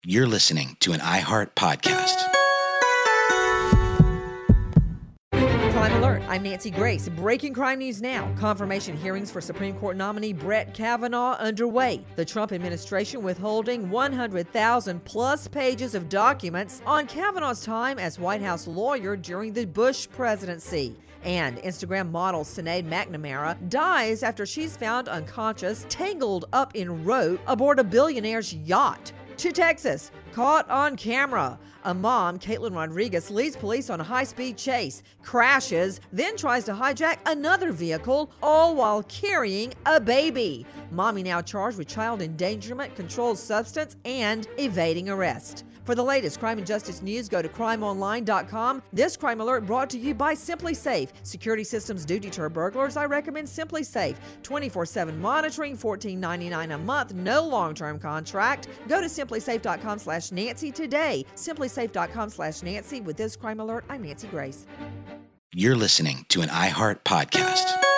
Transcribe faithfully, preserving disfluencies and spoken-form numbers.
You're listening to an iHeart podcast. Crime Alert, I'm Nancy Grace. Breaking crime news now. Confirmation hearings for Supreme Court nominee Brett Kavanaugh underway. The Trump administration withholding one hundred thousand plus pages of documents on Kavanaugh's time as White House lawyer during the Bush presidency. And Instagram model Sinead McNamara dies after she's found unconscious, tangled up in rope aboard a billionaire's yacht. To Texas, caught on camera. A mom, Caitlin Rodriguez, leads police on a high-speed chase, crashes, then tries to hijack another vehicle, all while carrying a baby. Mommy now charged with child endangerment, controlled substance, and evading arrest. For the latest crime and justice news, go to crime online dot com. This Crime Alert brought to you by SimpliSafe. Security systems do deter burglars. I recommend SimpliSafe. twenty-four seven monitoring, fourteen ninety-nine a month, no long-term contract. Go to simplisafe dot com slash Nancy today. simplisafe dot com slash Nancy. With this Crime Alert, I'm Nancy Grace. You're listening to an iHeart podcast.